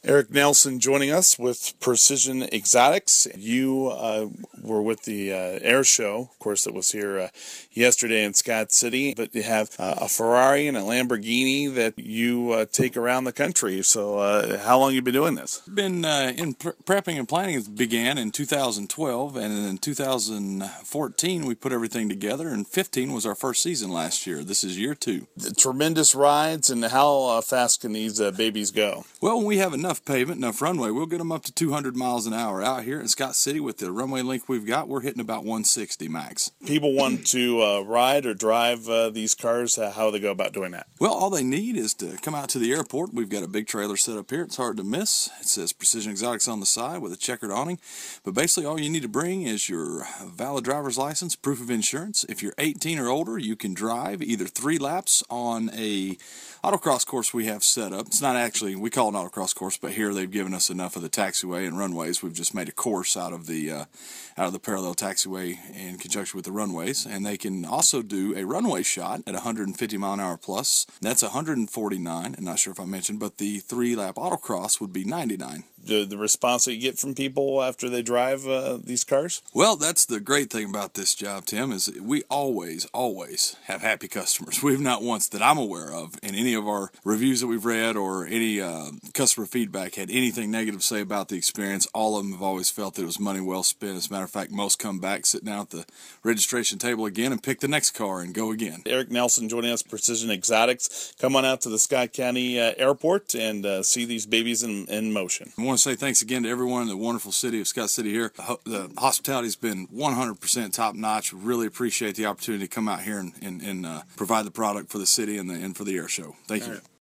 Eric Nelson joining us with Precision Exotics. You were with the air show, of course, that was here yesterday in Scott City, but you have a Ferrari and a Lamborghini that you take around the country. So how long have you been doing this? Been in prepping and planning. It began in 2012, and in 2014 we put everything together, and 15 was our first season last year. This is year 2. Tremendous rides, and how fast can these babies go? Well, when we have enough pavement, enough runway, we'll get them up to 200 miles an hour. Out here in Scott City with the runway length we've got, we're hitting about 160 max. People want to ride or drive these cars. How do they go about doing that? Well, all they need is to come out to the airport. We've got a big trailer set up here. It's hard to miss. It says Precision Exotics on the side with a checkered awning. But basically all you need to bring is your valid driver's license, proof of insurance. If you're 18 or older, you can drive either 3 laps on a autocross course we have set up. It's not actually, we call it an autocross course, but here they've given us enough of the taxiway and runways. We've just made a course out of the parallel taxiway in conjunction with the runways. And they can also do a runway shot at 150 mile an hour plus. That's 149. I'm not sure if I mentioned, but the 3-lap autocross would be 99. The response that you get from people after they drive these cars? Well, that's the great thing about this job, Tim, is we always have happy customers. We've not once that I'm aware of in any of our reviews that we've read or any customer feedback had anything negative to say about the experience. All of them have always felt that it was money well spent. As a matter of fact, most come back, sit down at the registration table again and pick the next car and go again. Eric Nelson joining us, Precision Exotics. Come on out to the Scott County Airport and see these babies in motion. I want to say thanks again to everyone in the wonderful city of Scott City here. The hospitality has been 100% top-notch. Really appreciate the opportunity to come out here and provide the product for the city and for the air show. Thank you.